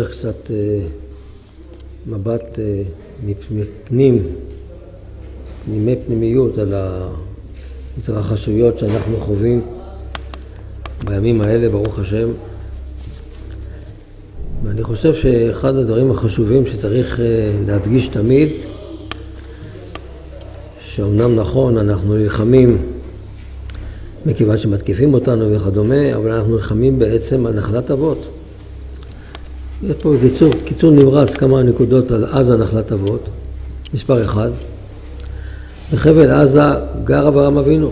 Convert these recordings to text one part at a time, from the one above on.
נמשך קצת מבט פנימיות על ההתרחשויות שאנחנו חווים בימים האלה, ברוך השם. ואני חושב שאחד הדברים החשובים שצריך להדגיש תמיד, שאומנם נכון, אנחנו נלחמים מכיוון שמתקיפים אותנו וכדומה, אבל אנחנו נלחמים בעצם על נחלת אבות. יש פה קיצור נמרץ כמה נקודות על עזה נחלת אבות. מספר 1, בחבל עזה גר אברהם אבינו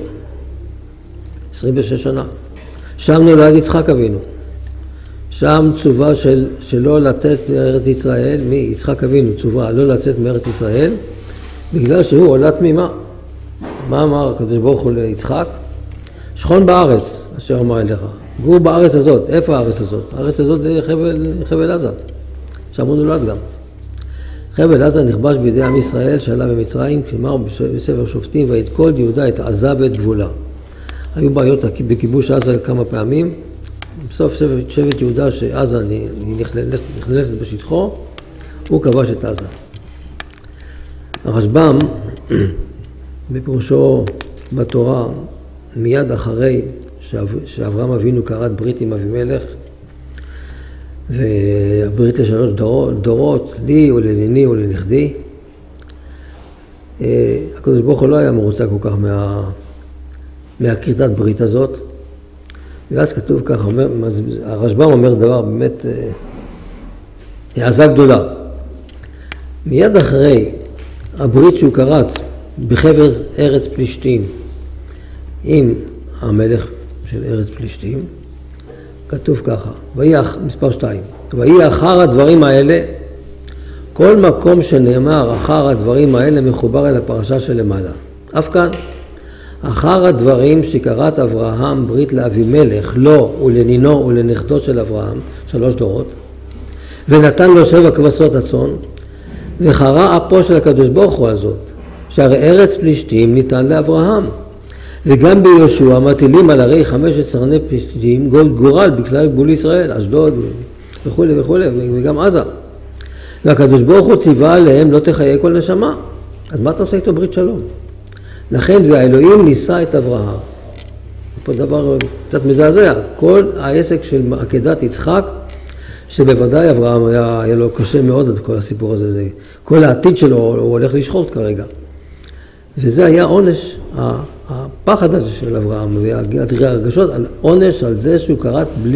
26 שנה. שם נולד יצחק אבינו. שם צובה שלא לצאת מארץ ישראל, מיצחק אבינו צובה לא לצאת מארץ ישראל, בגלל שהוא עולת תמימה. מה אמר הקדוש ברוך הוא ליצחק? שכון בארץ, אשר אמר אליך. גור בארץ הזאת. איפה הארץ הזאת? הארץ הזאת זה חבל עזה. שם הוא נולד גם. חבל עזה נכבש בידי עם ישראל שעלה במצרים, כלומר בספר שופטים, ואת כל יהודה את עזה ואת גבולה. היו בעיות בכיבוש עזה כמה פעמים. בסוף שבט יהודה שעזה נכללת בשטחו, הוא כבש את עזה. הרשב"ם, בפירושו בתורה, מיד אחרי שאברהם אבינו כרת ברית עם אבימלך, והברית לשלוש דורות, לי ולניני ולנכדי, הקדוש ברוך הוא לא היה מרוצה כל כך מהכריתת ברית הזאת. ואז כתוב ככה, הרשב"ם אומר דבר באמת העזה גדולה. מיד אחרי הברית שהוא כרת בחבר ארץ פלישתים עם המלך של ארץ פלישתים, כתוב ככה, מספר 2, ויהי אחר הדברים האלה, כל מקום שנאמר אחר הדברים האלה מחובר אל הפרשה שלמעלה. אף כאן, אחר הדברים שקראת אברהם ברית לאבימלך, לו ולנינו ולנכדו של אברהם, 3 דורות, ונתן לו 7 כבשות הצאן, וחרה אפו של הקדוש ברוך הוא הזאת, שהרי ארץ פלישתים ניתן לאברהם, וגם ביהושע מטילים על הרי 15 פלישתים גורל בכלל גבול ישראל, אשדוד וכו' וכו', וגם עזה. והקדוש ברוך הוא ציווה עליהם לא תחיה כל נשמה. אז מה אתה עושה איתו ברית שלום? לכן והאלוהים ניסה את אברהם. פה דבר קצת מזעזע. כל העסק של עקדת יצחק, שבוודאי אברהם היה לו קשה מאוד עד כל הסיפור הזה. כל העתיד שלו הוא הולך לשחוט כרגע. וזה היה עונש, הפחד הזה של אברהם, והרגשות, עונש על זה שהוא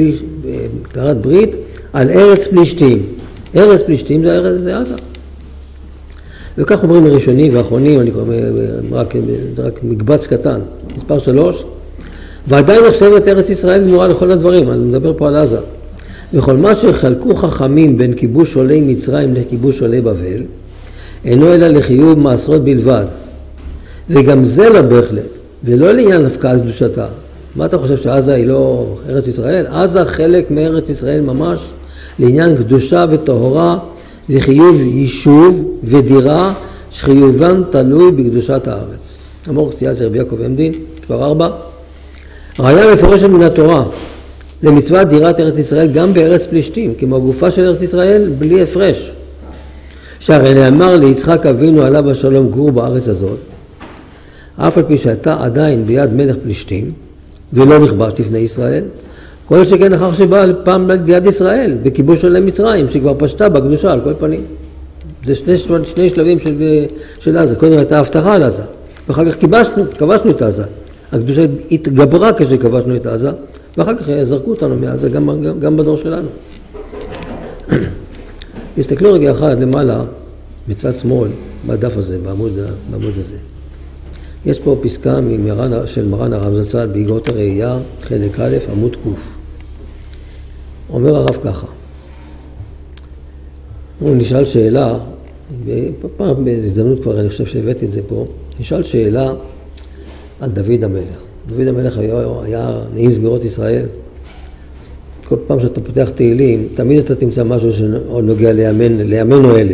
כרת ברית על ארץ פלישתים. ארץ פלישתים זה עזה. וכך אומרים הראשונים והאחרונים, אני זה רק מקבץ קטן. מספר 3, ועדיין נחשבת ארץ ישראל גמורה לכל הדברים, אני מדבר פה על עזה. וכל מה שחלקו חכמים בין כיבוש עולי מצרים לכיבוש עולי בבל, אינו אלא לחיוב מעשרות בלבד. וגם זה לא בהחלט, ולא לעניין הפקעת קדושתה. מה אתה חושב שעזה היא לא ארץ ישראל? עזה חלק מארץ ישראל ממש, לעניין קדושה וטהרה וחיוב יישוב ודירה, שחיובם תלוי בקדושת הארץ. אמור קציאז רבי יעקב עמדין, מספר 4. ראיה מפורשת מן התורה, למצוות דירת ארץ ישראל גם בארץ פלישתים, כמו גופה של ארץ ישראל בלי הפרש. שהרי נאמר ליצחק אבינו עליו השלום גור בארץ הזאת, אף על פי שאתה עדיין ביד מלך פלישתים, ולא נכבש לפני ישראל, כל שכן אחר שבא פעם ביד ישראל, בכיבוש עולי מצרים, שכבר פשטה בקדושה על כל פנים. זה שני שלבים של עזה. קודם הייתה הבטחה על עזה, ואחר כך כבשנו את עזה. הקדושה התגברה כשכבשנו את עזה, ואחר כך זרקו אותנו מעזה, גם בדור שלנו. תסתכלו רגע אחד למעלה, מצד שמאל, בדף הזה, בעמוד הזה. יש פה פסקה של מרן הרב זצ"ל באגרות הראייה, חלק א', עמוד ק'. אומר הרב ככה, הוא נשאל שאלה, פעם בהזדמנות כבר אני חושב שהבאתי את זה פה, נשאל שאלה על דוד המלך. דוד המלך היה נעים זמירות ישראל. כל פעם שאתה פותח תהילים, תמיד אתה תמצא משהו שנוגע לימינו אלה.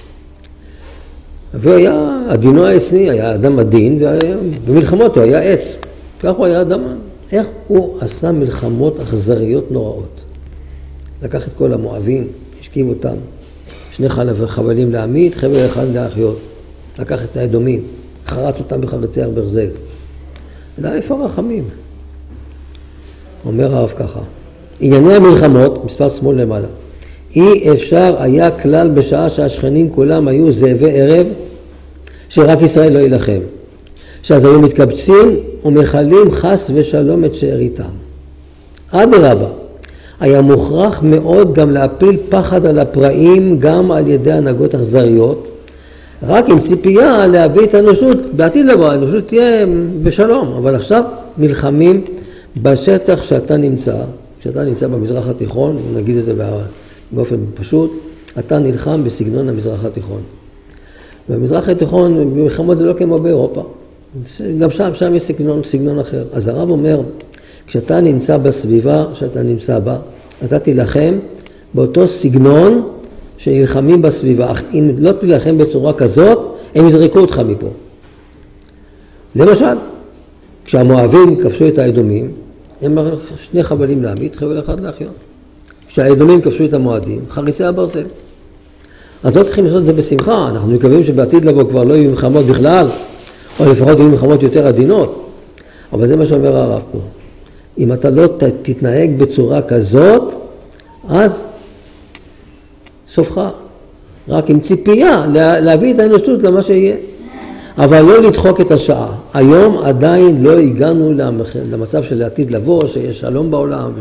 והיה עדינו העצני, היה אדם עדין, ובמלחמות הוא היה עץ. כך הוא היה אדם, איך הוא עשה מלחמות אכזריות נוראות. לקח את כל המואבים, השכיב אותם. 2 חבלים להעמיד, חבל אחד להחיות. לקח את האדומים, חרץ אותם בחרצי ברזל. אלא איפה הרחמים? אומר הרב ככה, ענייני המלחמות, מספר שמאל למעלה, אי אפשר היה כלל בשעה שהשכנים כולם היו זאבי ערב, שרק ישראל לא ילחם. שאז היו מתקבצים ומחלים חס ושלום את שאריתם. אדרבה, היה מוכרח מאוד גם להפיל פחד על הפראים גם על ידי הנהגות אכזריות, רק עם ציפייה להביא את האנושות, בעתיד לבוא, האנושות תהיה בשלום, אבל עכשיו נלחמים בשטח שאתה נמצא במזרח התיכון, נגיד את זה באופן פשוט, אתה נלחם בסגנון המזרח התיכון. במזרח התיכון, במלחמות זה לא כמו באירופה, גם שם יש סגנון אחר. אז הרב אומר, כשאתה נמצא בסביבה שאתה נמצא בה, אתה תילחם באותו סגנון שנלחמים בסביבה. אך אם לא תילחם בצורה כזאת, הם יזרקו אותך מפה. למשל, כשהמואבים כבשו את האדומים, הם 2 חבלים להעמיד, חבל אחד להחיות. כשהאדומים כבשו את המועדים, חריצי הברזל. אז לא צריכים לעשות את זה בשמחה, אנחנו מקווים שבעתיד לבוא כבר לא יהיו מלחמות בכלל, או לפחות יהיו מלחמות יותר עדינות. אבל זה מה שאומר הרב פה. אם אתה לא תתנהג בצורה כזאת, אז סופך. רק עם ציפייה להביא את האנושות למה שיהיה. אבל לא לדחוק את השעה. היום עדיין לא הגענו למצב של העתיד לבוא, שיש שלום בעולם,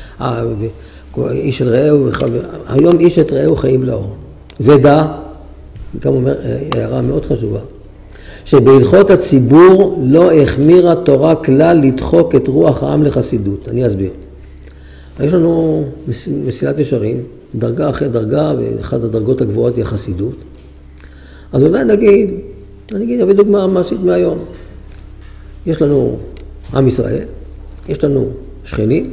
איש אל רעהו, היום איש את רעהו חיים לאור. ודע, גם אומר הערה מאוד חשובה, שבהלכות הציבור לא החמירה תורה כלל לדחוק את רוח העם לחסידות. אני אסביר. יש לנו מסילת ישרים, דרגה אחרי דרגה, ואחת הדרגות הגבוהות היא החסידות. אז אולי נגיד, אביא דוגמה מעשית מהיום. יש לנו עם ישראל, יש לנו שכנים,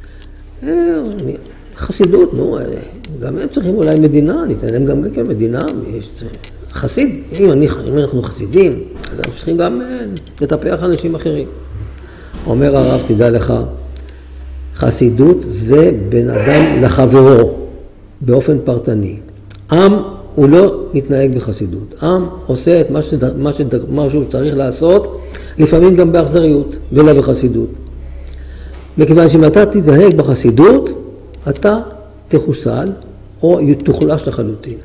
חסידות, גם הם צריכים אולי מדינה, ניתן להם גם מדינה, חסיד, אם אנחנו חסידים, אז אנחנו צריכים גם לטפח אנשים אחרים. אומר הרב, תדע לך, חסידות זה בין אדם לחברו, באופן פרטני. עם הוא לא מתנהג בחסידות. עם עושה את מה שהוא צריך לעשות, לפעמים גם באכזריות ולא בחסידות. מכיוון שאם אתה תתנהג בחסידות, אתה תחוסל או תוחלש לחלוטין.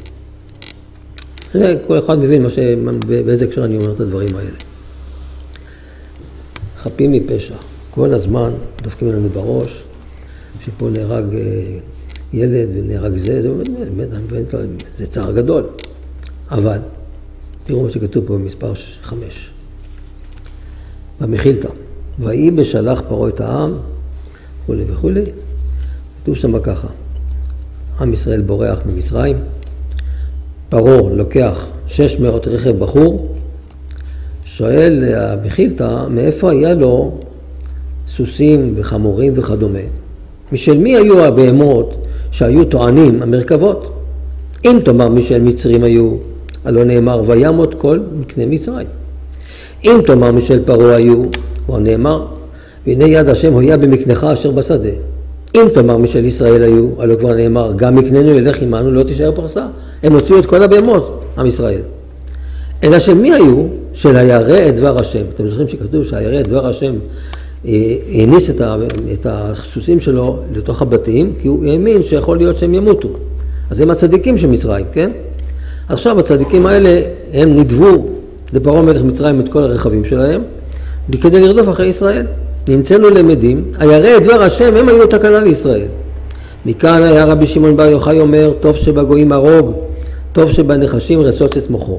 כל אחד מבין באיזה הקשר אני אומר את הדברים האלה. חפים מפשע. כל הזמן דופקים לנו בראש, שפה נהרג ילד ונהרג זה זה צער גדול. אבל, תראו מה שכתוב פה במספר 5. במחילתא, ויהי בשלח פרעה את העם, וכולי וכולי. כתוב שם ככה, עם ישראל בורח ממצרים, פרעה לוקח 600 רכב בחור, שואל המחילתא מאיפה היה לו סוסים וחמורים וכדומה. משל מי היו הבהמות שהיו טוענים המרכבות? אם תאמר משל מצרים היו, הלא נאמר וימות כל מקנה מצרים. אם תאמר משל פרעה היו, הוא נאמר והנה יד השם הויה במקנך אשר בשדה. אם תאמר משל ישראל היו, הלא כבר נאמר גם מקננו ילך עמנו לא תישאר פרסה. הם הוציאו את כל הבהמות, עם ישראל. אלא של מי היו? של הירא את דבר השם. אתם זוכרים שכתוב שהירא את דבר השם הניס את הסוסים שלו לתוך הבתים, כי הוא האמין שיכול להיות שהם ימותו. אז הם הצדיקים של מצרים, כן? עכשיו הצדיקים האלה הם נדבו לפרעה מלך מצרים את כל הרכבים שלהם, כדי לרדוף אחרי ישראל. נמצאנו למדים, הירא את דבר השם הם היו תקנה לישראל. מכאן היה רבי שמעון בר יוחאי אומר, טוב שבגויים הרוג, טוב שבנחשים רצוץ את מוחו.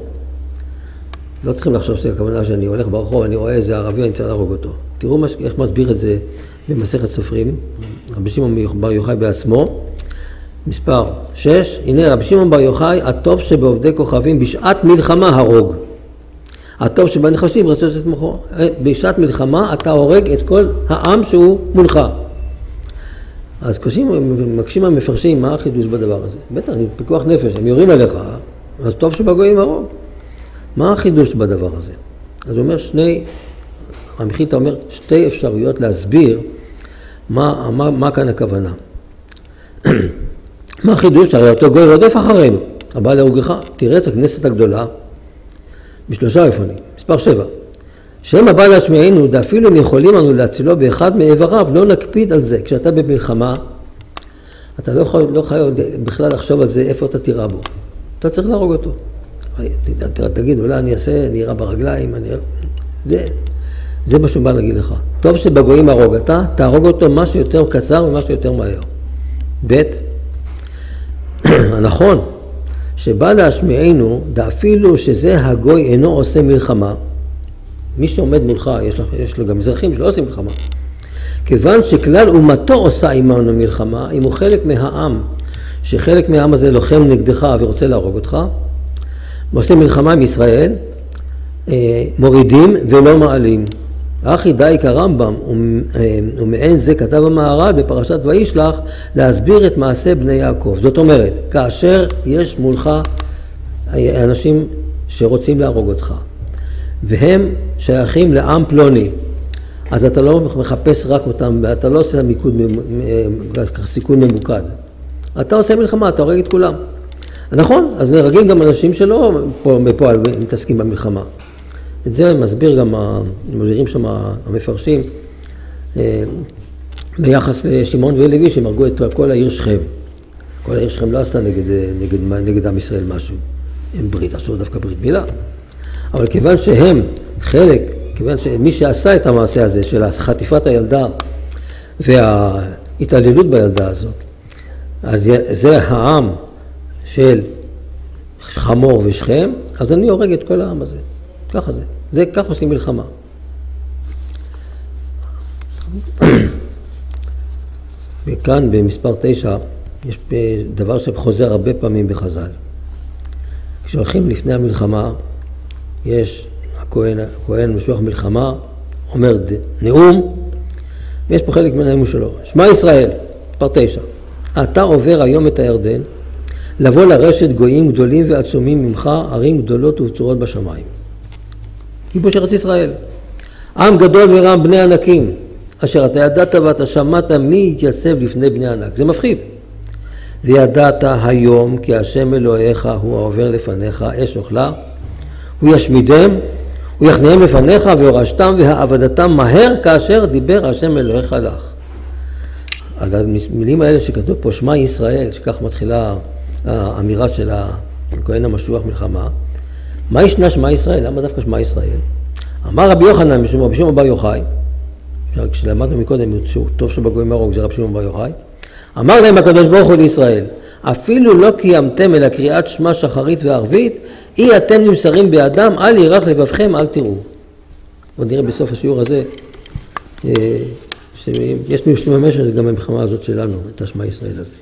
לא צריכים לחשוב שהכוונה שאני הולך ברחוב, אני רואה איזה ערבי, אני צריך להרוג אותו. תראו איך מסביר את זה במסכת סופרים, רבי שמעון בר יוחאי בעצמו, מספר 6, הנה רבי שמעון בר יוחאי, הטוב שבעובדי כוכבים בשעת מלחמה הרוג. הטוב שבנחשים רצוץ את מוחו. בשעת מלחמה אתה הורג את כל העם שהוא מולך. אז מקשים המפרשים, מה החידוש בדבר הזה? בטח, פיקוח נפש, הם יורים עליך, אז טוב שבגויים הרוג. מה החידוש בדבר הזה? אז הוא אומר המחילתא אומר 2 אפשרויות להסביר מה כאן הכוונה. מה החידוש? הרי אותו גוי רודף אחרינו, הבא להורגך, תירץ הכנסת הגדולה בשלושה אופנים. מספר 7. שהם הבא להשמיענו, ואפילו אם יכולים לנו להצילו באחד מאיבריו, לא נקפיד על זה. כשאתה במלחמה, אתה לא חייב בכלל לחשוב על זה, איפה אתה תירה בו. אתה צריך להרוג אותו. תגיד, אולי אני אירה ברגליים, זה מה שהוא בא להגיד לך. טוב שבגויים הרוג, אתה תהרוג אותו משהו יותר קצר ומשהו יותר מהר. ב' הנכון, שבא להשמיענו, ואפילו שזה הגוי אינו עושה מלחמה, מי שעומד מולך, יש לו גם אזרחים שלא עושים מלחמה. כיוון שכלל אומתו עושה עמנו מלחמה, אם הוא חלק מהעם, שחלק מהעם הזה לוחם נגדך ורוצה להרוג אותך, עושה מלחמה עם ישראל, מורידים ולא מעלים. אחי די כרמב"ם, ומעין זה כתב המהר"ל בפרשת וישלח, להסביר את מעשה בני יעקב. זאת אומרת, כאשר יש מולך אנשים שרוצים להרוג אותך, והם שייכים לעם פלוני, אז אתה לא מחפש רק אותם, אתה לא עושה סיכון ממוקד. אתה עושה מלחמה, אתה הורג את כולם. נכון, אז נהרגים גם אנשים שלא פה מתעסקים במלחמה. את זה מסביר גם, מסבירים שם המפרשים, ביחס לשמעון ולוי, שהם הרגו את כל העיר שכם. כל העיר שכם לא עשתה נגד עם ישראל משהו. הם ברית, עשו דווקא ברית מילה. אבל כיוון שהם חלק, כיוון שמי שעשה את המעשה הזה של חטיפת הילדה וההתעללות בילדה הזאת, אז זה העם של חמור ושכם, אז אני הורג את כל העם הזה. ככה זה. כך עושים מלחמה. וכאן במספר 9 יש דבר שחוזר הרבה פעמים בחז"ל. כשהולכים לפני המלחמה, יש הכהן משוח מלחמה, אומר נאום, ויש פה חלק מהנאום שלו. שמע ישראל, מספר 9. אתה עובר היום את הירדן, לבוא לרשת גויים גדולים ועצומים ממך, ערים גדולות ובצורות בשמיים. כיבוש ארץ ישראל. עם גדול ורם בני ענקים, אשר אתה ידעת ואתה שמעת מי יתייצב לפני בני ענק. זה מפחיד. וידעת היום כי השם אלוהיך הוא העובר לפניך, אש אוכלה, הוא ישמידם, הוא יכניהם לפניך והורשתם והעבדתם מהר כאשר דיבר השם אלוהיך לך. על המילים האלה שכתוב פה שמע ישראל, שכך מתחילה האמירה של הכהן המשוח מלחמה, מה ישנה שמע ישראל? למה דווקא שמע ישראל? אמר רבי יוחנן, רבי שמעון בר יוחאי, כשלמדנו מקודם, טוב שבגויים הרוג, זה רבי שמעון בר יוחאי, אמר להם הקדוש ברוך הוא לישראל, אפילו לא קיימתם אלא קריאת שמע שחרית וערבית, אי אתם נמסרים בידם, אל ירח לבבכם, אל תראו. עוד נראה בסוף השיעור הזה, שיש מי שממש גם במלחמה הזאת שלנו, את השמע ישראל הזה.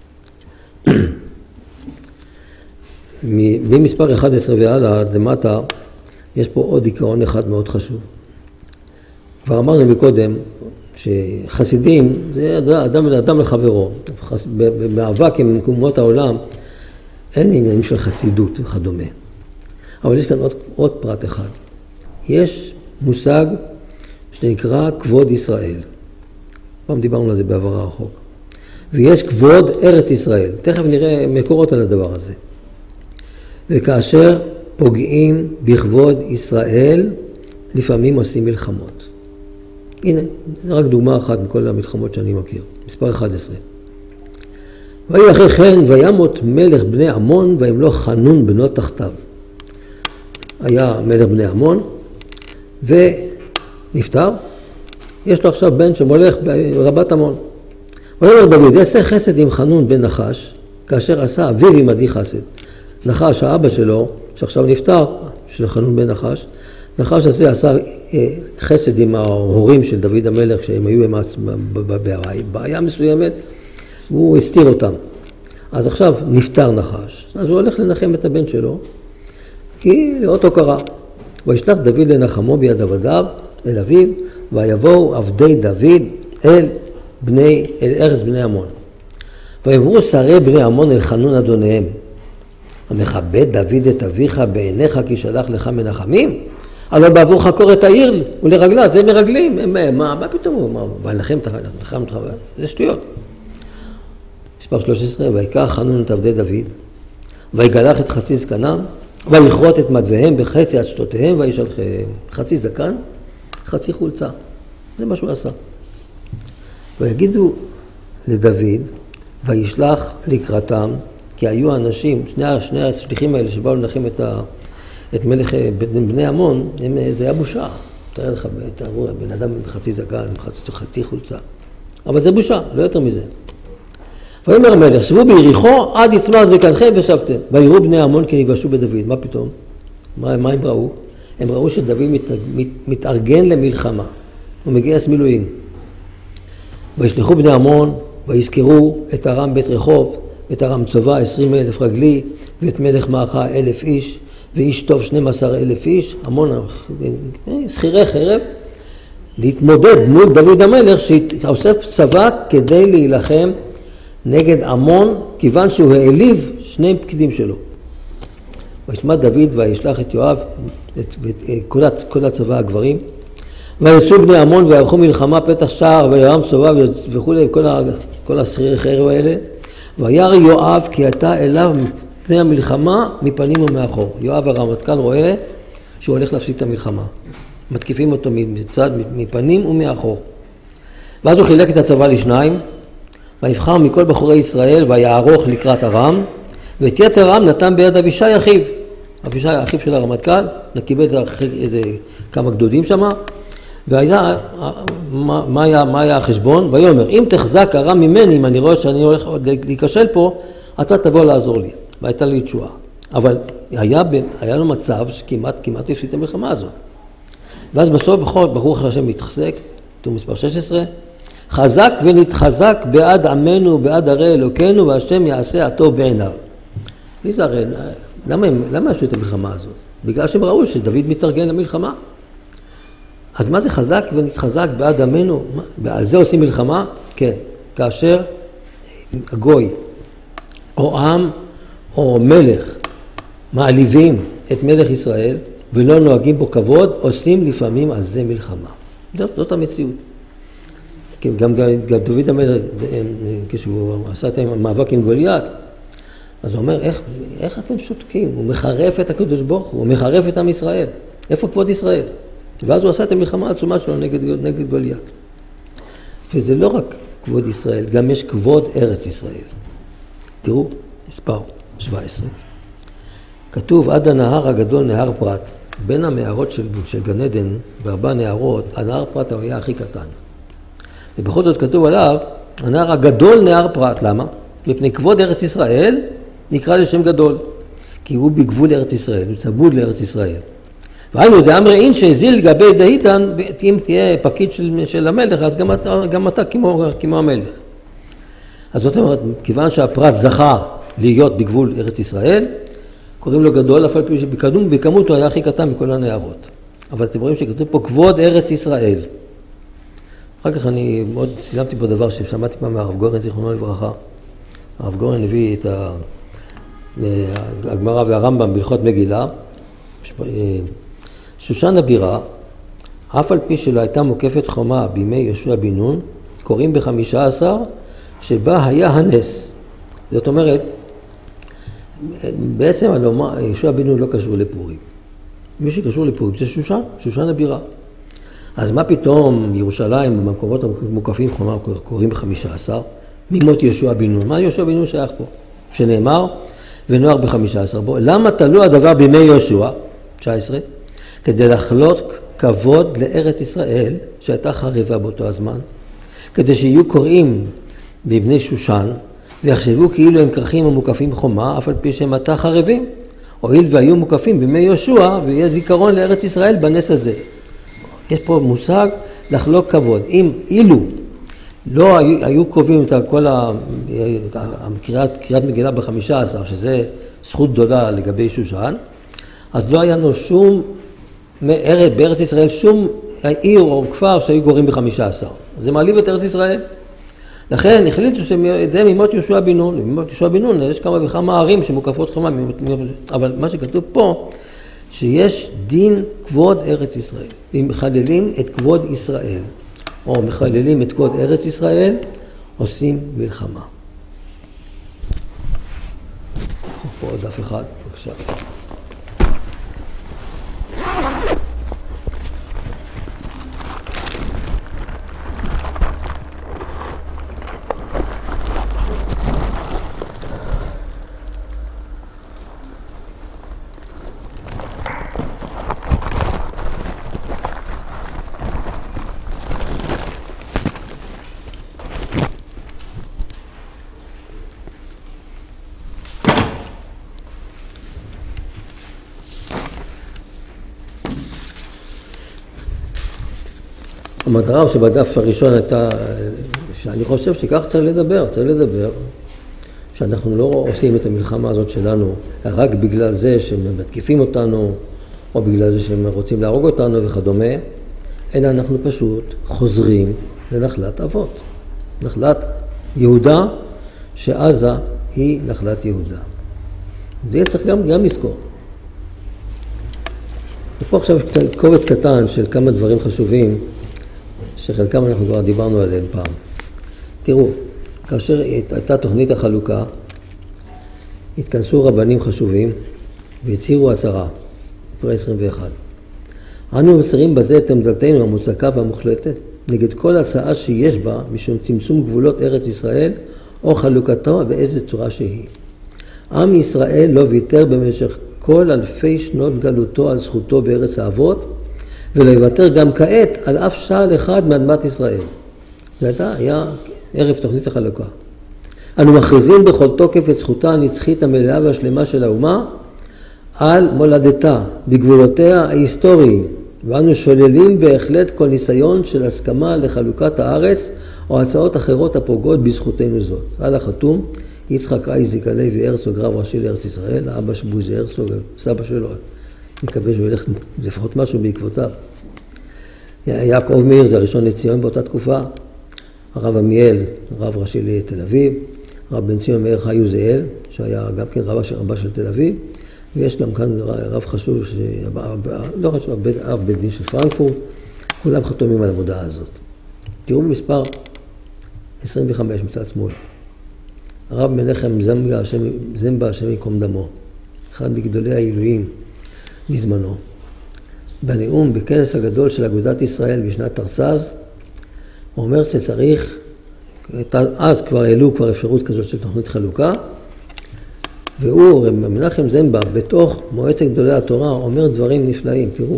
ממספר 11 והלאה, למטה, יש פה עוד עיקרון אחד מאוד חשוב. כבר אמרנו מקודם, שחסידים זה אדם לחברו. במאבק עם מקומות העולם, אין עניינים של חסידות וכדומה. אבל יש כאן עוד פרט אחד. יש מושג שנקרא כבוד ישראל. פעם דיברנו על זה בעבר הרחוק. ויש כבוד ארץ ישראל. תכף נראה מקורות על הדבר הזה. וכאשר פוגעים בכבוד ישראל, לפעמים עושים מלחמות. הנה, זה רק דוגמה אחת מכל המלחמות שאני מכיר. מספר 11. ויהי אחרי כן, וימות מלך בני עמון, וימלוך חנון בנו תחתיו. היה מלך בני עמון, ונפטר. יש לו עכשיו בן שמולך ברבת עמון. ויאמר דוד, יעשה חסד עם חנון בן נחש, כאשר עשה אביו עמדי חסד. נחש, האבא שלו, שעכשיו נפטר, של חנון בן נחש, נחש הזה עשה חסד עם ההורים של דוד המלך, כשהם היו בבעיה מסוימת, והוא הסתיר אותם. אז עכשיו נפטר נחש, אז הוא הולך לנחם את הבן שלו, כי לאותו קרה. וישלח דוד לנחמו ביד עבדיו, אל אביו, ויבואו עבדי דוד אל ארץ בני עמון. ויאמרו שרי בני עמון אל חנון אדוניהם, המכבד דוד את אביך בעיניך כי שלח לך מנחמים? הלא בעבורך קור את העיר ולרגלה, זה מרגלים. מה פתאום? מה לכם תחם? זה שטויות. מספר 13, ויקח חנון את עבדי דוד, ויגלח את חצי זקנם, ויכרות את מדוויהם בחצי עד שתותיהם, וישלחם חצי זקן, חצי חולצה. זה מה שהוא עשה. ויגידו לדוד, וישלח לקראתם, כי היו אנשים, שני השליחים האלה שבאו לנחם את מלך בני עמון, זה היה בושה. תראה לך, תראו, בן אדם בחצי זקן, חצי חולצה. אבל זה בושה, לא יותר מזה. ויאמר המלך, שבו ביריחו עד יצמח זקנכם ושבתם. ויראו בני עמון כי נבשו בדוד. מה פתאום? מה הם ראו? הם ראו שדוד מתארגן למלחמה. הוא מגייס מילואים. וישלחו בני עמון ויזכרו את ארם בית רחוב, את ארם צובה 20,000 רגלי, ואת מלך מעכה 1,000 איש, ואיש טוב 12,000 איש, המון שכירי חרב, להתמודד מול דוד המלך שאוסף צבא כדי להילחם נגד עמון, כיוון שהוא העליב שני פקידים שלו. וישמע דוד וישלח את יואב, את כל הצבא הגברים, ויצאו בני עמון ויערכו מלחמה פתח שער וירם צבא וכו', כל השכירי חרב האלה. וירא יואב כי הייתה אליו פני המלחמה מפנים ומאחור. יואב הרמטכ"ל רואה שהוא הולך להפסיד את המלחמה. מתקיפים אותו מצד, מפנים ומאחור. ואז הוא חילק את הצבא לשניים, ויבחר מכל בחורי ישראל ויערוך לקראת ארם, ואת יתר ארם נתן ביד אבישי אחיו. אבישי אחיו של הרמטכ"ל, קיבל איזה כמה גדודים שם, והיה, מה היה החשבון? ויאמר, אם תחזק ארם ממני, אם אני רואה שאני הולך להיכשל פה, אתה תבוא לעזור לי. והייתה לי תשועה. אבל היה לו מצב שכמעט הפסיד את המלחמה הזאת. ואז בסוף ברוך השם מתחזק, תור מספר 16, חזק ונתחזק בעד עמנו ובעד ערי אלוקינו, והשם יעשה הטוב בעיניו. מי זה הרי? למה עשו את המלחמה הזאת? בגלל שהם ראו שדוד מתארגן למלחמה. אז מה זה חזק ונתחזק בעד עמנו? על זה עושים מלחמה? כן. כאשר הגוי או עם או מלך מעליבים את מלך ישראל ולא נוהגים בו כבוד, עושים לפעמים על זה מלחמה. זאת המציאות. גם דוד המלך, כשהוא עשה את המאבק עם גוליית, אז הוא אומר, איך אתם שותקים? הוא מחרף את הקדוש ברוך הוא, הוא מחרף את עם ישראל. איפה כבוד ישראל? ואז הוא עשה את המלחמה העצומה שלו נגד גוליית. וזה לא רק כבוד ישראל, גם יש כבוד ארץ ישראל. תראו, מספר 17. כתוב, עד הנהר הגדול, נהר פרת. בין המערות של גן עדן, בארבע נהרות, הנהר פרת היה הכי קטן. ובכל זאת כתוב עליו, הנהר הגדול נהר פרת. למה? מפני כבוד ארץ ישראל נקרא לשם גדול. כי הוא בגבול ארץ ישראל, הוא צמוד לארץ ישראל. והיינו דאמרי אין שהזיל לגבי דהיתן, אם תהיה פקיד של המלך, אז גם אתה כמו המלך. אז זאת אומרת, כיוון שהפרט זכה להיות בגבול ארץ ישראל, קוראים לו גדול, אף על פי שבכמות הוא היה הכי קטן מכל הנערות. אבל אתם רואים שכתוב פה כבוד ארץ ישראל. אחר כך אני מאוד צילמתי פה דבר ששמעתי פעם מהרב גורן, זיכרונו לברכה. הרב גורן הביא את הגמרא והרמב"ם בהלכות מגילה. שושן הבירה, אף על פי שלא הייתה מוקפת חומה בימי יהושע בן נון, קוראים ב-15 שבה היה הנס. זאת אומרת, בעצם יהושע בן נון לא קשור לפורים. מי שקשור לפורים זה שושן הבירה. אז מה פתאום ירושלים במקומות המוקפים חומה קוראים ב-15? ממות יהושע בן נון. מה יהושע בן נון שייך פה? שנאמר, ונוער ב-15 בו. למה תלו הדבר בימי יהושע? 19. כדי לחלוק כבוד לארץ ישראל, שהייתה חריבה באותו הזמן, כדי שיהיו קוראים בבני שושן, ויחשבו כאילו הם כרכים המוקפים חומה, אף על פי שהם עתה חריבים, הואיל והיו מוקפים בימי יהושע, ויהיה זיכרון לארץ ישראל בנס הזה. יש פה מושג לחלוק כבוד. אילו לא היו קובעים את כל קריאת מגילה ב-15, שזה זכות גדולה לגבי שושן, אז לא היה לנו שום, בארץ ישראל, שום עיר או כפר שהיו גורים ב-15. זה מעליב את ארץ ישראל. לכן החליטו שזה ממות יהושע בן נון. ממות יהושע בן נון יש כמה וכמה ערים שמוקפות חומה. אבל מה שכתוב פה, שיש דין כבוד ארץ ישראל. אם מחללים את כבוד ישראל, או מחללים את כבוד ארץ ישראל, עושים מלחמה. פה עוד דף אחד, בבקשה. המטרה שבדף הראשון הייתה, שאני חושב שכך צריך לדבר, שאנחנו לא עושים את המלחמה הזאת שלנו רק בגלל זה שהם מתקיפים אותנו, או בגלל זה שהם רוצים להרוג אותנו וכדומה, אלא אנחנו פשוט חוזרים לנחלת אבות. נחלת יהודה, שעזה היא נחלת יהודה. זה צריך גם לזכור. ופה עכשיו קובץ קטן של כמה דברים חשובים, שחלקם אנחנו כבר דיברנו עליהם פעם. תראו, כאשר הייתה תוכנית החלוקה, התכנסו רבנים חשובים והצירו הצהרה, פרק 21. אנו מצהירים בזה את עמדתנו המוצקה והמוחלטת, נגד כל הצעה שיש בה משום צמצום גבולות ארץ ישראל, או חלוקתו באיזה צורה שהיא. עם ישראל לא ויתר במשך כל אלפי שנות גלותו על זכותו בארץ האבות, ולא יוותר גם כעת על אף שעל אחד מאדמת ישראל. זה היה ערב תוכנית החלוקה. אנו מכריזים בכל תוקף את זכותה הנצחית המלאה והשלמה של האומה על מולדתה, בגבולותיה ההיסטוריים, ואנו שוללים בהחלט כל ניסיון של הסכמה לחלוקת הארץ או הצעות אחרות הפוגעות בזכותנו זאת. על החתום, יצחק אייזיק הלוי הרצוג, רב ראשי לארץ ישראל, אבא שבוזי הרצוג, סבא שלו. מקווה שהוא ילך לפחות משהו בעקבותיו. יעקב מאיר זה הראשון לציון באותה תקופה, הרב עמיאל, רב ראשי לתל אביב, רב בן ציון מאיר חי עוזיאל, שהיה גם כן רבה של תל אביב, ויש גם כאן רב חשוב, לא חשוב, רב בית דין של פרנקפורט, כולם חתומים על העבודה הזאת. תראו במספר 25 מצד שמאל. הרב מנחם זמבה, השם יקום דמו, אחד מגדולי העילויים בזמנו. בנאום בכנס הגדול של אגודת ישראל בשנת תרצ"ז, הוא אומר שצריך, אז כבר העלו כבר אפשרות כזאת של תוכנית חלוקה, והוא, מנחם זמבה, בתוך מועצת גדולי התורה, אומר דברים נפלאים. תראו,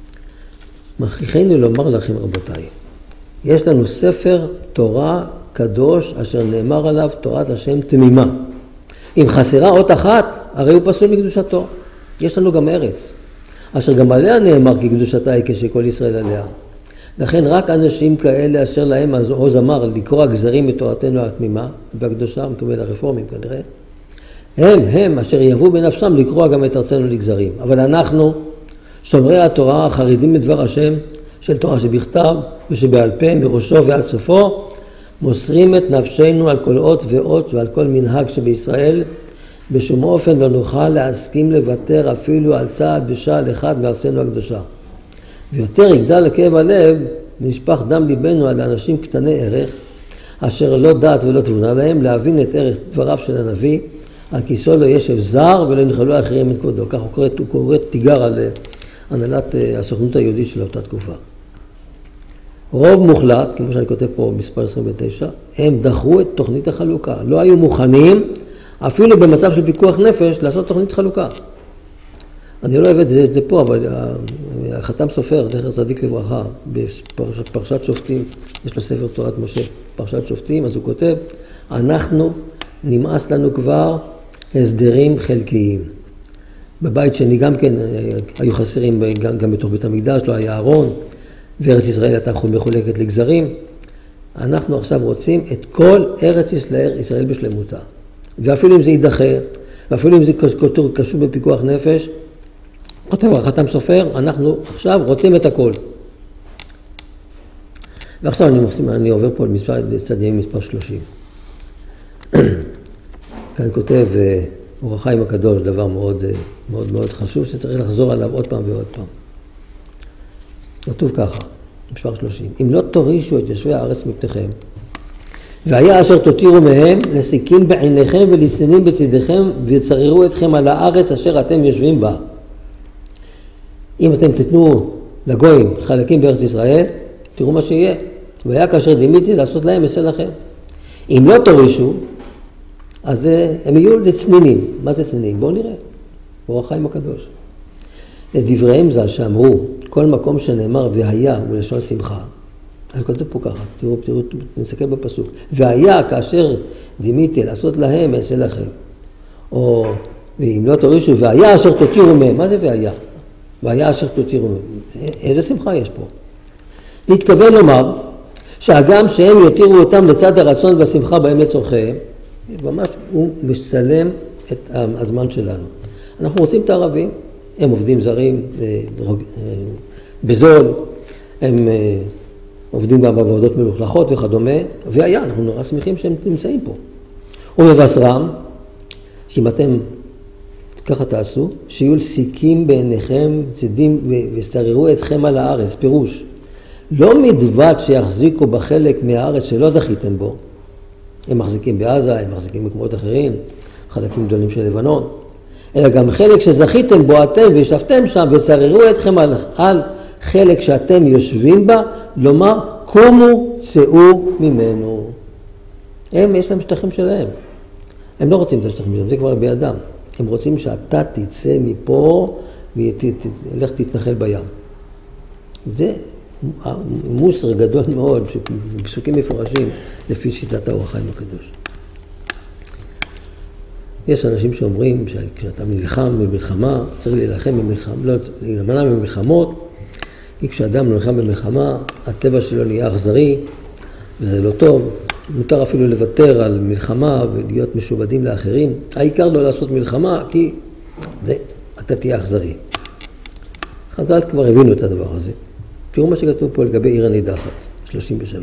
מכריחנו לומר לכם רבותיי, יש לנו ספר תורה קדוש אשר נאמר עליו תורת השם תמימה. אם חסרה אות אחת, הרי הוא פסול מקדושתו. יש לנו גם ארץ, אשר גם עליה נאמר כי קדושתה היא כשכל ישראל עליה. לכן רק אנשים כאלה אשר להם עוז אמר לקרוא הגזרים בתורתנו התמימה, והקדושה, מתכוון הרפורמים כנראה, הם אשר יבואו בנפשם לקרוא גם את ארצנו לגזרים. אבל אנחנו, שומרי התורה, החרדים מדבר השם, של תורה שבכתב ושבעל פה, מראשו ועד סופו, מוסרים את נפשנו על כל אות ואות ועל כל מנהג שבישראל, בשום אופן לא נוכל להסכים לוותר אפילו על צעד בשעל אחד בארצנו הקדושה. ויותר יגדל כאב הלב, נשפך דם ליבנו על אנשים קטני ערך, אשר לא דעת ולא תבונה להם, להבין את ערך דבריו של הנביא, על כיסו לא ישב זר ולא ינחלו אחרים את כבודו. כך הוא קורא תיגר על הנהלת הסוכנות היהודית של אותה תקופה. רוב מוחלט, כמו שאני כותב פה מספר 29, הם דחו את תוכנית החלוקה. לא היו מוכנים, אפילו במצב של פיקוח נפש, לעשות תוכנית חלוקה. אני לא אוהב את זה פה, אבל החתם סופר, זכר צדיק לברכה, בפרשת שופטים, יש לו ספר תורת משה, פרשת שופטים, אז הוא כותב, אנחנו נמאס לנו כבר הסדרים חלקיים. בבית שני גם כן היו חסרים, גם בתוך בית המקדש, לא היה ארון, וארץ ישראל הייתה מחולקת לגזרים. אנחנו עכשיו רוצים את כל ארץ ישראל בשלמותה. ואפילו אם זה יידחה, ואפילו אם זה קשור בפיקוח נפש, כותב החתם סופר, אנחנו עכשיו רוצים את הכל. ועכשיו אני עובר פה למספר צדדים, מספר 30. כאן כותב אור החיים הקדוש, דבר מאוד מאוד מאוד חשוב, שצריך לחזור עליו עוד פעם ועוד פעם. כתוב ככה, מספר 30. אם לא תורישו את יושבי הארץ מפניכם, והיה אשר תותירו מהם לסיקים בעיניכם ולסננים בצדיכם ויצררו אתכם על הארץ אשר אתם יושבים בה. אם אתם תתנו לגויים חלקים בארץ ישראל, תראו מה שיהיה. והיה כאשר דימיתי לעשות להם אעשה לכם. אם לא תורישו, אז הם יהיו לצנינים. מה זה צנינים? בואו נראה. אור החיים הקדוש. לדבריהם ז"ל שאמרו, כל מקום שנאמר והיה הוא לשון שמחה. אני כותב פה ככה, תראו, נסתכל בפסוק. והיה כאשר דימיתי לעשות להם אעשה לכם. או ואם לא תורישו, והיה אשר תותירו מהם. מה זה והיה? והיה אשר תותירו מהם. איזה שמחה יש פה? להתכוון לומר שהגם שהם יותירו אותם לצד הרצון והשמחה בהם לצורכיהם, ממש הוא משלם את הזמן שלנו. אנחנו רוצים את הערבים, הם עובדים זרים בזול, הם עובדים בעבודות מלוכלכות וכדומה, והיה, אנחנו נורא שמחים שהם נמצאים פה. ומבשרם, שאם אתם ככה תעשו, שיהיו לסיקים בעיניכם צדים וסתררו אתכם על הארץ, פירוש. לא מדבד שיחזיקו בחלק מהארץ שלא זכיתם בו. הם מחזיקים בעזה, הם מחזיקים במקומות אחרים, חלקים גדולים של לבנון. אלא גם חלק שזכיתם בו אתם וישבתם שם וצררו אתכם על חלק שאתם יושבים בה, לומר, קומו צאו ממנו. יש להם שטחים שלהם. הם לא רוצים את השטחים שלהם, זה כבר בידם. הם רוצים שאתה תצא מפה ולך תתנחל בים. זה מוסר גדול מאוד, בפסוקים מפורשים, לפי שיטת האור החיים הקדוש. יש אנשים שאומרים שכשאתה נלחם במלחמה, צריך להילחם במלחמה, לא, להימנע במלחמות, כי כשאדם נלחם במלחמה, הטבע שלו נהיה אכזרי, וזה לא טוב. מותר אפילו לוותר על מלחמה ולהיות משובדים לאחרים. העיקר לא לעשות מלחמה, כי זה, אתה תהיה אכזרי. חז"ל כבר הבינו את הדבר הזה. תראו מה שכתוב פה לגבי עיר הנידחת, 33.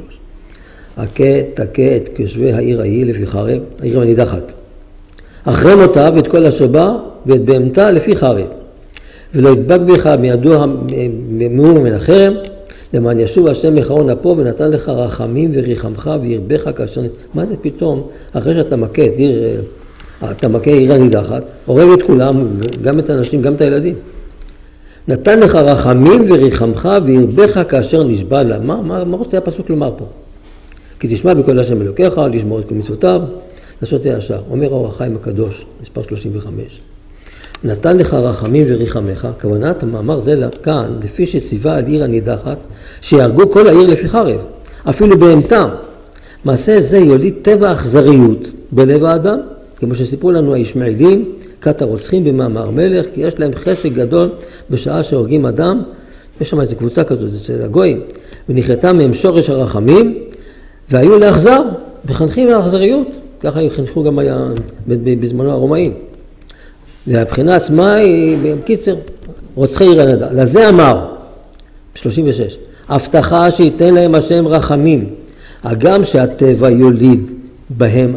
תכה את כיושבי העיר ההיא לפי חרב, העיר הנידחת. אחרי מותה ואת כל אשר בה ואת בהמתה לפי חרב. ולא ידבק בך מידוע מאור מן החרם, למען ישוב השם מחרון אפו ונתן לך רחמים וריחמך וירבך כאשר... מה זה פתאום? אחרי שאתה מכה את עיר, אתה מכה עיר הנידחת, הורג את כולם, גם את האנשים, גם את הילדים. נתן לך רחמים וריחמך וירבך כאשר נשבע לה. מה רוצה הפסוק לומר פה? כי תשמע בכל השם אלוקיך, לשמור את כל מצוותיו, לעשות הישר. אומר אור החיים הקדוש, מספר 35. נתן לך רחמים וריחמך, כוונת המאמר זה כאן, לפי שציווה על עיר הנידחת, שיהרגו כל העיר לפי חרב, אפילו בהמתם. מעשה זה יוליד טבע אכזריות בלב האדם, כמו שסיפרו לנו הישמעאלים, כת הרוצחים במאמר מלך, כי יש להם חשק גדול בשעה שהורגים אדם, יש שם איזו קבוצה כזאת, זה של הגויים, ונחרטה מהם שורש הרחמים, והיו לאכזר, וחנכים לאכזריות, ככה חנכו גם היה בזמנו הרומאים. והבחינה עצמה היא, בקיצר, רוצחי עיר הנידחת. לזה אמר, 36, הבטחה שייתן להם השם רחמים, הגם שהטבע יוליד בהם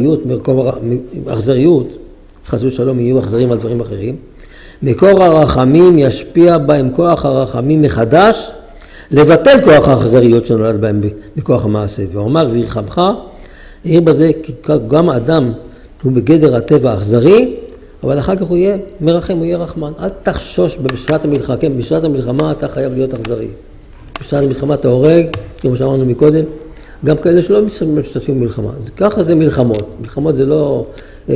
אכזריות, חס ושלום יהיו אכזרים על דברים אחרים, מקור הרחמים ישפיע בהם כוח הרחמים מחדש, לבטל כוח האכזריות שנולד בהם בכוח המעשה. ואומר וירחמך, העיר בזה כי גם האדם הוא בגדר הטבע האכזרי, אבל אחר כך הוא יהיה מרחם, הוא יהיה רחמן. אל תחשוש בשעת המלחמה, כן, בשעת המלחמה אתה חייב להיות אכזרי. בשעת המלחמה אתה הורג, כמו שאמרנו מקודם, גם כאלה שלא משתתפים במלחמה. ככה זה מלחמות. מלחמות זה לא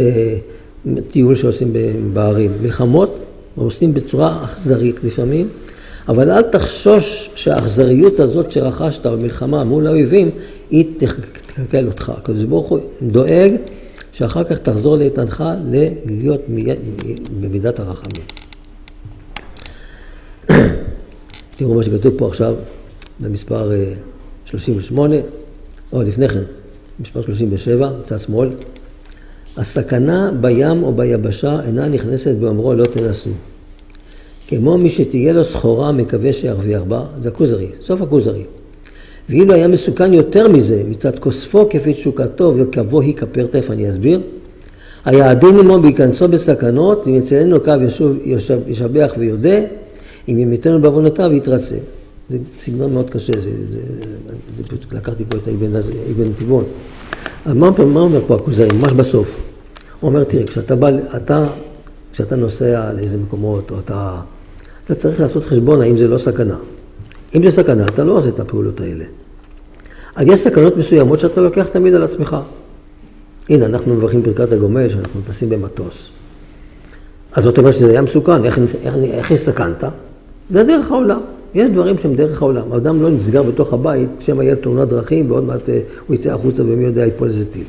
טיול שעושים בערים. מלחמות עושים בצורה אכזרית לפעמים, אבל אל תחשוש שהאכזריות הזאת שרכשת במלחמה מול האויבים, היא תקלקל אותך. הקדוש ברוך הוא דואג שאחר כך תחזור לאיתנך להיות במידת הרחמים. תראו מה שכתוב פה עכשיו במספר 38, או לפני כן, מספר 37, מצד שמאל. הסכנה בים או ביבשה אינה נכנסת באומרו לא תנסו. כמו מי שתהיה לו סחורה מקווה שירוויח בה, זה הכוזרי, סוף הכוזרי. ואילו היה מסוכן יותר מזה, מצד כוספו כפי תשוקתו וקבו יכפר, תכף אני אסביר, היה עדין עמו בהיכנסו בסכנות, אם יצלנו קו ישבח ויודה, אם ימיתנו בעוונותיו יתרצה. זה סגנון מאוד קשה, לקחתי פה את אבן טבעון. אז מה אומר פה הכוזרי? ממש בסוף. הוא אומר, תראה, כשאתה נוסע לאיזה מקומות, או אתה צריך לעשות חשבון האם זה לא סכנה. אם זה סכנה, אתה לא עושה את הפעולות האלה. אז יש סכנות מסוימות שאתה לוקח תמיד על עצמך. הנה, אנחנו מברכים ברכת הגומל שאנחנו טסים במטוס. אז זאת אומרת שזה היה מסוכן, איך הסתכנת? זה דרך העולם. יש דברים שהם דרך העולם. האדם לא נסגר בתוך הבית, כשם היה תאונת דרכים, ועוד מעט הוא יצא החוצה ומי יודע יפול איזה טיל.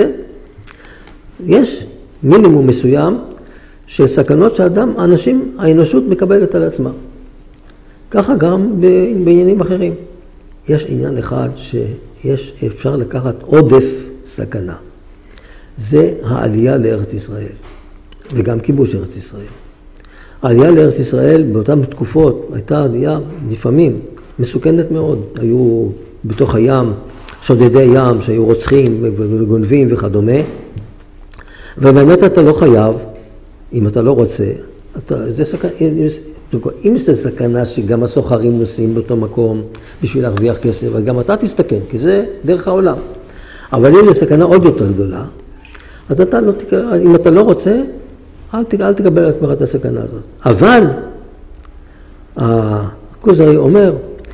יש מינימום מסוים של סכנות האנושות מקבלת על עצמה. ככה גם בעניינים אחרים. יש עניין אחד שאפשר לקחת עודף סכנה. זה העלייה לארץ ישראל, וגם כיבוש ארץ ישראל. העלייה לארץ ישראל באותן תקופות הייתה עלייה לפעמים מסוכנת מאוד. היו בתוך הים שודדי ים שהיו רוצחים וגונבים וכדומה. ובאמת אתה לא חייב, אם אתה לא רוצה, אם זה סכנה שגם הסוחרים נוסעים באותו מקום בשביל להרוויח כסף, אז גם אתה תסתכן, כי זה דרך העולם. אבל אם זה סכנה עוד יותר גדולה, אז אם אתה לא רוצה, אל תקבל על עצמך את הסכנה הזאת. אבל, הכוזרי אומר,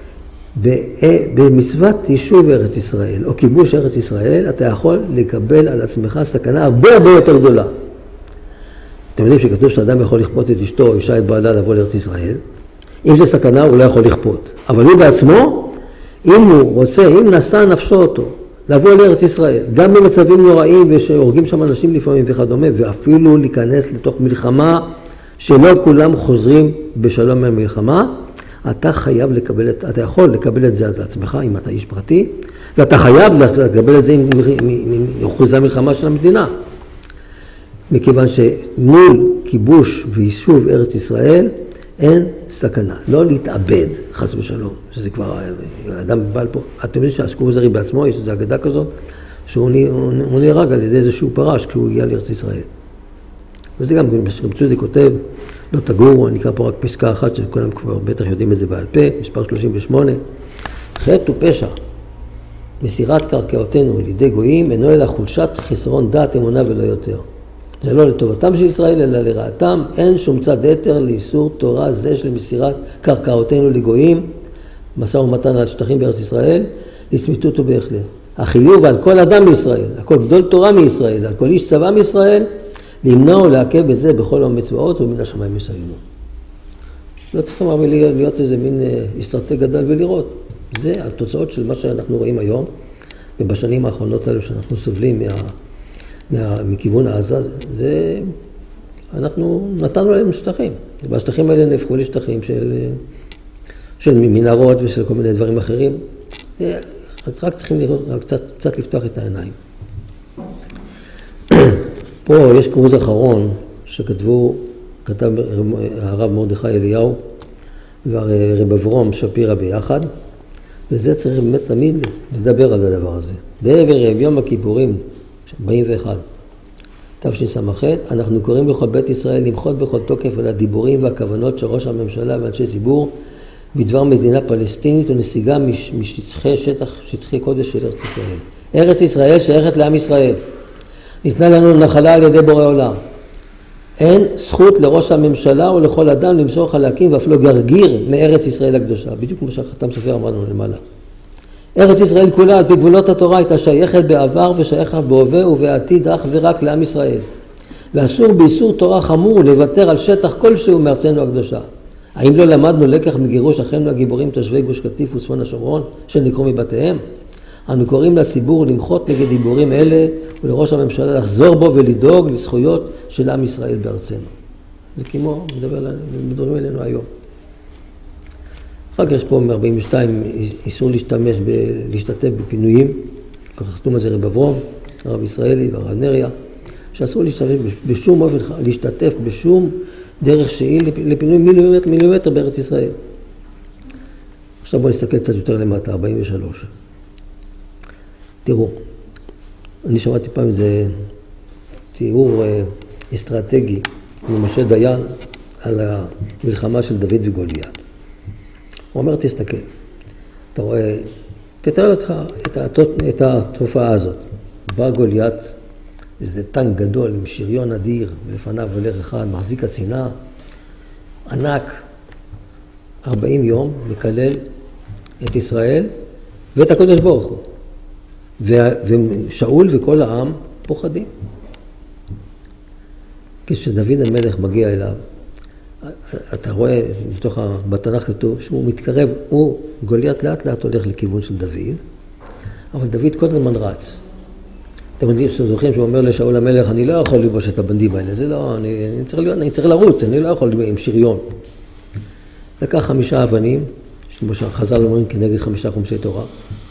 במצוות יישוב ארץ ישראל, או כיבוש ארץ ישראל, אתה יכול לקבל על עצמך סכנה הרבה יותר גדולה. אתם יודעים שכתוב שאדם יכול לכפות את אשתו או אישה את בעלה לבוא לארץ ישראל. אם זה סכנה, הוא לא יכול לכפות. אבל הוא בעצמו, אם הוא רוצה, אם נשא נפשו אותו, לבוא לארץ ישראל, גם במצבים נוראים ושהורגים שם אנשים לפעמים וכדומה, ואפילו להיכנס לתוך מלחמה שלא כולם חוזרים בשלום מהמלחמה, אתה יכול לקבל את זה על עצמך אם אתה איש פרטי, ואתה חייב לקבל את זה אם הוכרזה מלחמה של המדינה. מכיוון שמול כיבוש ויישוב ארץ ישראל אין סכנה. לא להתאבד, חס ושלום, שזה כבר אדם בעל פה. אתם יודעים שהכוזרי בעצמו, יש איזו אגדה כזאת, שהוא נהרג על ידי איזשהו פרש כשהוא הגיע לארץ ישראל. וזה גם רב צודק כותב, לא תגורו, אני אקרא פה רק פסקה אחת שכולם כבר בטח יודעים את זה בעל פה, מספר 38. חטא ופשע, מסירת קרקעותינו לידי גויים, אינו אלא חולשת חסרון דעת אמונה ולא יותר. זה לא לטובתם של ישראל, אלא לרעתם. אין שום צד יתר לאיסור תורה זה של מסירת קרקעותינו לגויים, משא ומתן על שטחים בארץ ישראל, לצמיתות ובהחלט. החיוב על כל אדם מישראל, על כל גדול תורה מישראל, על כל איש צבא מישראל, למנוע ולעכב את זה בכל המצוות ומן השמיים יסיינו. לא צריכים הרבה להיות איזה מין אסטרטג גדל ולראות. זה התוצאות של מה שאנחנו רואים היום, ובשנים האחרונות האלו שאנחנו סובלים מכיוון העזה, זה אנחנו נתנו להם שטחים. והשטחים האלה נהפכו לשטחים של מנהרות ושל כל מיני דברים אחרים. רק צריכים לראות, קצת לפתוח את העיניים. פה יש כרוז אחרון כתב הרב מרדכי אליהו והרב אברום שפירא ביחד, וזה צריך באמת תמיד לדבר על הדבר הזה. בערב יום הכיפורים, 41, תשס"ח, אנחנו קוראים לכל בית ישראל למחות בכל תוקף על הדיבורים והכוונות של ראש הממשלה ואנשי ציבור בדבר מדינה פלסטינית ונסיגה שטחי קודש של ארץ ישראל. ארץ ישראל שייכת לעם ישראל. ניתנה לנו נחלה על ידי בורא עולם. אין זכות לראש הממשלה או לכל אדם למסור חלקים ואף לא גרגיר מארץ ישראל הקדושה. בדיוק כמו שהחתם סופר אמרנו למעלה. ארץ ישראל כולה על פי גבולות התורה הייתה שייכת בעבר ושייכת בהווה ובעתיד אך ורק לעם ישראל. ואסור באיסור תורה חמור לוותר על שטח כלשהו מארצנו הקדושה. האם לא למדנו לקח מגירוש אחינו הגיבורים תושבי גוש קטיף וצפון השומרון שנקרו מבתיהם? אנו קוראים לציבור למחות נגד דיבורים אלה ולראש הממשלה לחזור בו ולדאוג לזכויות של עם ישראל בארצנו. זה כמו מדברים אלינו היום. אחר כך יש פה מ-42 איסור להשתתף בפינויים, כך חתום על זה רב אברום, הרב ישראלי והרב נריה, שאסור להשתתף בשום דרך שהיא לפינוי מילימטר בארץ ישראל. עכשיו בואו נסתכל קצת יותר למטה, 43. תראו, אני שמעתי פעם איזה תיאור אסטרטגי ממשה דיין על המלחמה של דוד וגוליית. הוא אומר, תסתכל, אתה רואה, תתאר לך את התופעה הזאת. בא גוליית, איזה טנק גדול עם שריון אדיר, ולפניו הולך אחד, מחזיק הצינה, ענק, 40 יום, מקלל את ישראל ואת הקדוש ברוך הוא. ושאול וכל העם פוחדים. כשדוד המלך מגיע אליו, אתה רואה בתנ"ך כתוב שהוא מתקרב, גוליית לאט לאט הולך לכיוון של דוד, אבל דוד כל הזמן רץ. אתם יודעים שאתם זוכרים שהוא אומר לשאול המלך, אני לא יכול לבוש את הבנדים האלה, זה לא, אני צריך לרוץ, אני לא יכול עם שריון. לקח 5 אבנים, כמו שחז"ל אומרים כנגד 5 חומשי תורה,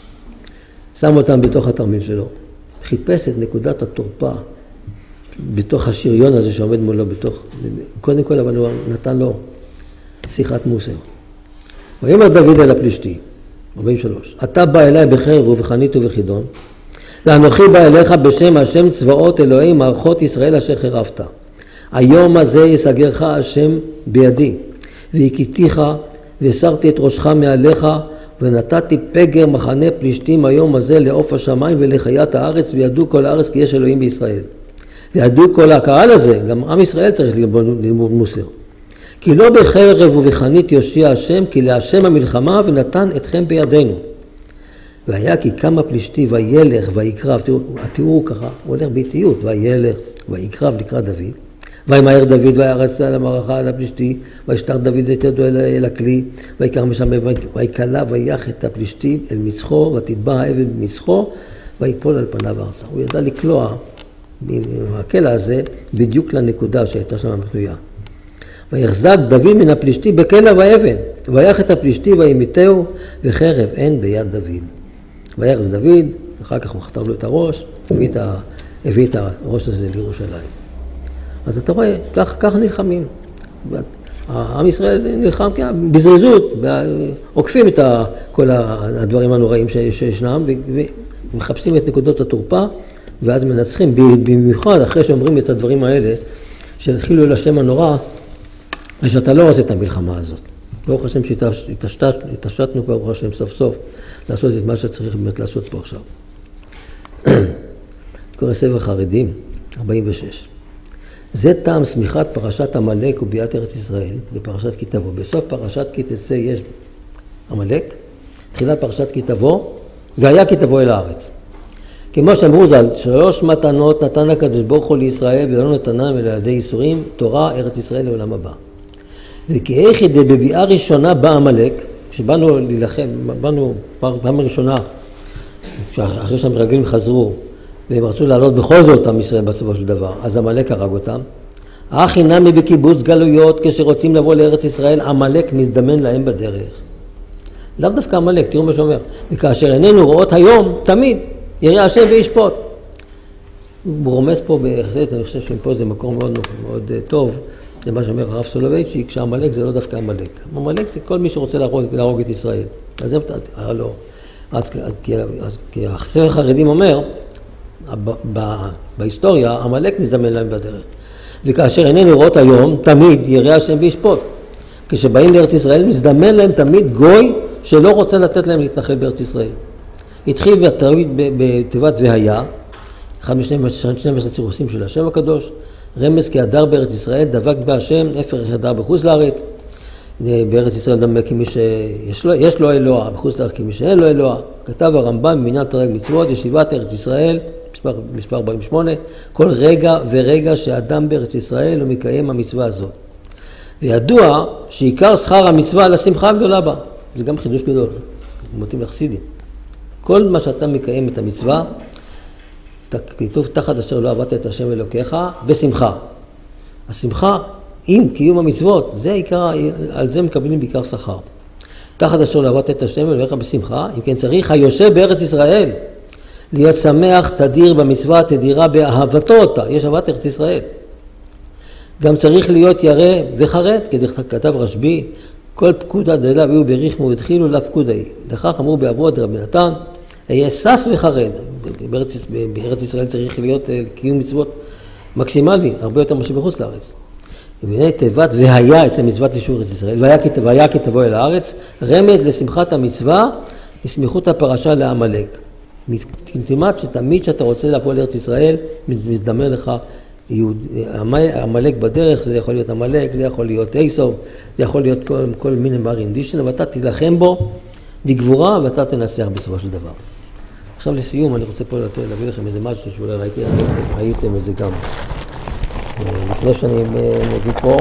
שם אותם בתוך התרמיל שלו, חיפש את נקודת התורפה, בתוך השריון הזה שעומד מולו, קודם כל אבל הוא נתן לו שיחת מוסר. ויאמר דוד אל הפלישתי, 43, אתה בא אליי בחרב ובחנית ובחידון, ואנוכי בא אליך בשם השם צבאות אלוהי מערכות ישראל אשר חרבת. היום הזה יסגרך השם בידי, והכיתיך והסרתי את ראשך מעליך, ונתתי פגר מחנה פלישתים היום הזה לעוף השמיים ולחיית הארץ, וידעו כל הארץ כי יש אלוהים בישראל. וידעו כל הקהל הזה, גם עם ישראל צריך ללמוד מוסר. כי לא בחרב ובחנית יושיע השם, כי להשם המלחמה ונתן אתכם בידינו. והיה כי כמה פלישתי וילך ויקרב, תראו ככה, הוא הולך באיטיות, וילך ויקרב לקראת דוד. וימהר דוד וירץ על המערכה על הפלישתי, וישתר דוד את ידו אל הכלי, ויקרא משם ויקלע ויח את הפלישתי אל מצחו, ותטבע האבן במצחו, ויפול על פניו ארצה. הוא ידע לקלוע מהקלע הזה בדיוק לנקודה שהייתה שם פנויה. ויחזק דוד מן הפלישתי בקלע ואבן, ויח את הפלישתי וימיתהו, וחרב אין ביד דוד. ויחז דוד, אחר כך הוא חתר לו את הראש, הביא את הראש הזה לירושלים. אז אתה רואה, כך נלחמים. העם ישראל נלחם בזריזות, עוקפים את כל הדברים הנוראים שישנם, ומחפשים את נקודות התורפה, ואז מנצחים, במיוחד אחרי שאומרים את הדברים האלה, שהתחילו לשם הנורא, ושאתה לא עושה את המלחמה הזאת. ברוך השם שהתעשתנו ברוך השם סוף סוף, לעשות את מה שצריך באמת לעשות פה עכשיו. קורא ספר חרדים, 46. זה טעם סמיכת פרשת עמלק וביאת ארץ ישראל בפרשת כי תבוא. בסוף פרשת כי תצא יש עמלק, תחילת פרשת כי תבוא, והיה כי תבוא אל הארץ. כמו שאמרו ז"ל, 3 מתנות נתן הקדוש ברוך הוא לישראל ולא נתנם אלא על ידי ייסורים, תורה, ארץ ישראל לעולם הבא. וכי איך ידי בביאה ראשונה בא עמלק, כשבאנו להילחם, באנו פעם ראשונה, אחרי שהמרגלים חזרו, והם רצו לעלות בכל זאת עם ישראל בסופו של דבר, אז עמלק הרג אותם. אך אינם בקיבוץ גלויות, כשרוצים לבוא לארץ ישראל, עמלק מזדמן להם בדרך. לאו דווקא עמלק, תראו מה שאומר. וכאשר איננו רואות היום, תמיד יראה השם וישפוט. הוא רומז פה בהחלט, אני חושב שפה זה מקור מאוד מאוד טוב, זה מה שאומר הרב סולובייצ'יק, כשעמלק זה לא דווקא עמלק. עמלק זה כל מי שרוצה להרוג את ישראל. אז זה לא. אז כי הספר החרדים אומר, בהיסטוריה, עמלק נזדמן להם בדרך. וכאשר איננו רואות היום, תמיד יראה השם וישפוט. כשבאים לארץ ישראל, מזדמן להם תמיד גוי שלא רוצה לתת להם להתנחל בארץ ישראל. התחיל בתיבת והיה, אחד מ-12 צירוסים של השם הקדוש, רמז כי הדר בארץ ישראל, דבק בה השם, הפך הדר בחוץ לארץ. בארץ ישראל דמה כמי שיש לו אלוה, בחוץ לארץ כמי שאין לו אלוה. כתב הרמב"ם במניין תרי"ג מצוות, ישיבת ארץ ישראל, מספר 48, כל רגע ורגע שאדם בארץ ישראל הוא מקיים המצווה הזאת. וידוע שעיקר שכר המצווה על השמחה הגדולה בה. זה גם חידוש גדול, מוטים לחסידים. כל מה שאתה מקיים את המצווה, כתוב תחת אשר לא עבדת את השם אלוקיך, בשמחה. השמחה עם קיום המצוות, זה עיקר, על זה מקבלים בעיקר שכר. תחת אשר לא עבדת את השם אלוקיך בשמחה, אם כן צריך היושב בארץ ישראל, להיות שמח תדיר במצווה, תדירה באהבתו אותה, יש אהבת ארץ ישראל. גם צריך להיות ירא וחרד, כתב רשב"י, כל פקודה דאליו היו בריחמו והתחילו לפקודי. לכך אמרו באבות רבי נתן, היה שש וחרד. בארץ ישראל צריך להיות קיום מצוות מקסימלי, הרבה יותר משהו בחוץ לארץ. ובעיני תיבת והיה אצל מצוות אישור ארץ ישראל, והיה כי תבוא אל הארץ, רמז לשמחת המצווה, לסמיכות הפרשה לעמלק. תלמד שתמיד שאתה רוצה לבוא לארץ ישראל, מזדמן לך עמלק בדרך, זה יכול להיות עמלק, זה יכול להיות איסוב, זה יכול להיות כל מיני מרים דישן, ואתה תילחם בו בגבורה ואתה תנצח בסופו של דבר. עכשיו לסיום אני רוצה פה להביא לכם איזה משהו שאולי ראיתם את זה גם. לפני שאני מביא פה,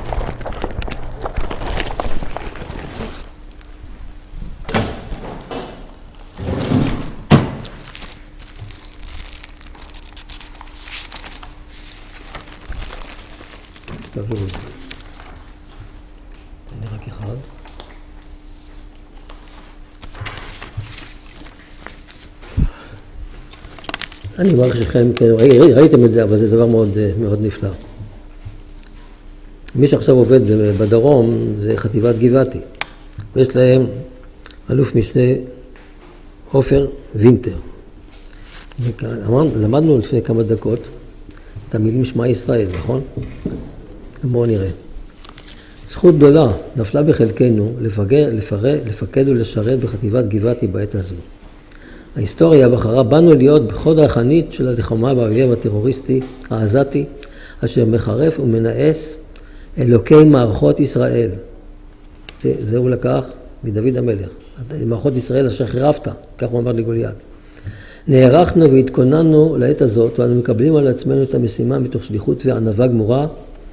תן לי רק אחד. אני מעריך שכם, ראיתם את זה, אבל זה דבר מאוד, מאוד נפלא. מי שעכשיו עובד בדרום זה חטיבת גבעתי. ויש להם אלוף משנה עופר וינטר. למדנו לפני כמה דקות את המילים שמע ישראל, נכון? בואו נראה. זכות גדולה נפלה בחלקנו לפקד ולשרת בחטיבת גבעתי בעת הזו. ההיסטוריה בחרה בנו להיות בחוד החנית של הלחמה באויב הטרוריסטי העזתי, אשר מחרף ומנאס אלוקי מערכות ישראל. זה הוא לקח מדוד המלך. מערכות ישראל אשר חירפת, כך הוא אמר לגוליית. נערכנו והתכוננו לעת הזאת, ואנו מקבלים על עצמנו את המשימה מתוך שליחות וענווה גמורה.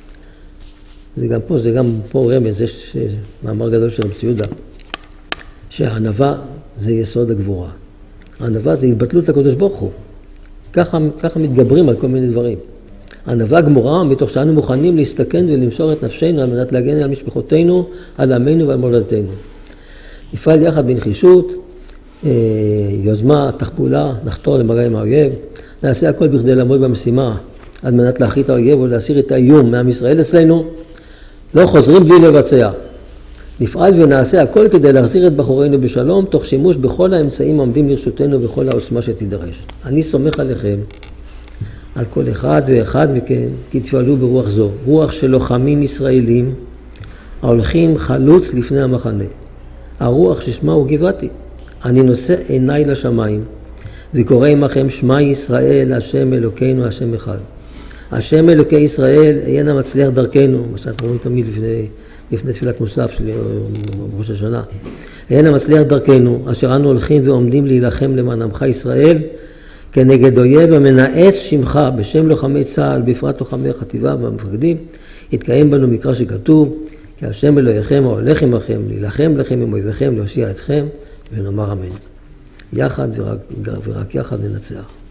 זה גם פה רמז, יש מאמר גדול של רב ציודה, שהענווה זה יסוד הגבורה. הענווה זה התבטלות לקדוש ברוך הוא. ככה מתגברים על כל מיני דברים. הענווה גמורה מתוך שאנו מוכנים להסתכן ולמסור את נפשנו על מנת להגן על משפחותינו, על עמנו ועל מולדתנו. נפעל יחד בנחישות, יוזמה, תחבולה, נחתור למגע עם האויב. נעשה הכל בכדי לעמוד במשימה על מנת להכריע את האויב ולהסיר את האיום מעם ישראל אצלנו. לא חוזרים בלי לבצע. נפעל ונעשה הכל כדי להחזיר את בחורינו בשלום, תוך שימוש בכל האמצעים העומדים לרשותנו וכל העוצמה שתידרש. אני סומך עליכם, על כל אחד ואחד מכם, כי תפעלו ברוח זו, רוח של לוחמים ישראלים, ההולכים חלוץ לפני המחנה. הרוח ששמה הוא גבעתי. אני נושא עיניי לשמיים, וקורא עמכם שמע ישראל, השם אלוקינו, השם אחד. השם אלוקי ישראל, איינה מצליח דרכנו, מה שאנחנו רואים תמיד לפני תפילת מוסף של ראש השנה. איינה מצליח דרכנו, אשר אנו הולכים ועומדים להילחם למען עמך ישראל, כנגד אויב המנאס שמך בשם לוחמי צה"ל, בפרט לוחמי החטיבה והמפקדים, יתקיים בנו מקרא שכתוב, כי השם אלוהיכם ההולך עמכם, להילחם לכם עם אויביכם, להושיע אתכם, ונאמר אמן. יחד ורק יחד ננצח.